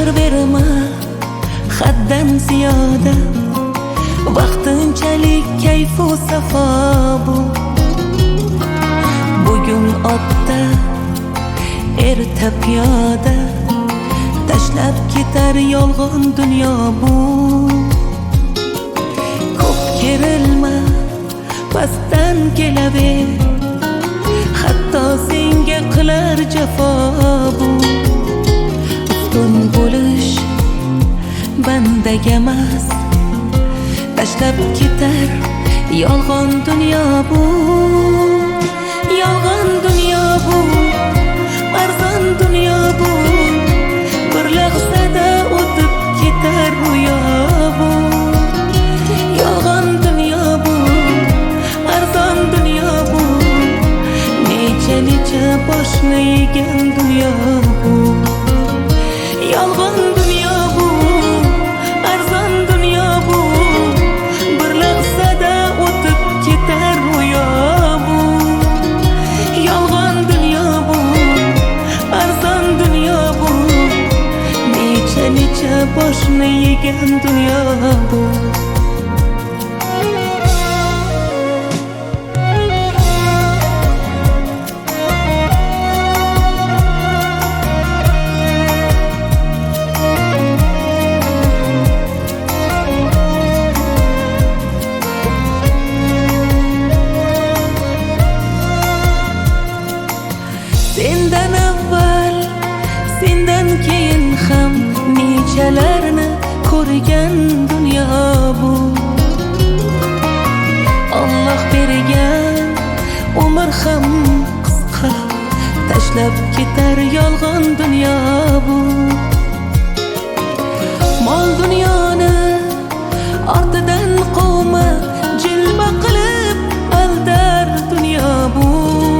E'tibor berma haddan ziyoda, vaqtinchalik kayfu safo bu. Bugun otda, erta piyoda, tashlab ketar yolg'on dunyo bu. Ko'p kerilma, pastdan kelaver, hatto senga qilar jafo bu. Ustun bo'lish bandaga emas, tashlab ketar yolg'on dunyo bu. Yolg'on dunyo bu, arzon dunyo bu, bir lahzada o'tib ketar ro'yo bu. Yolg'on dunyo bu, arzon dunyo bu, necha boshni yegan dunyo bu. Yolg'on dunyo bu, arzon dunyo bu, bir lahzada o'tib ketar ro'yo bu. Yolg'on dunyo bu, arzon dunyo bu, necha boshni yegan dunyo bu. Sendan avval, sendan keyin ham nechalarni ko'rgan dunyo bu. Alloh bergan umr ham qisqa, tashlab ketar yolg'on dunyo bu. Mol dunyoni ortidan quvma, jilma qilib aldar dunyo bu.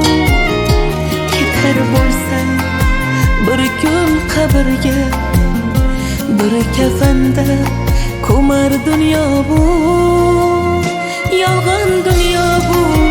Bo'lsang bir kun qabrga, bir kafanda ko'mar dunyo bu. Yolg'on dunyo bu,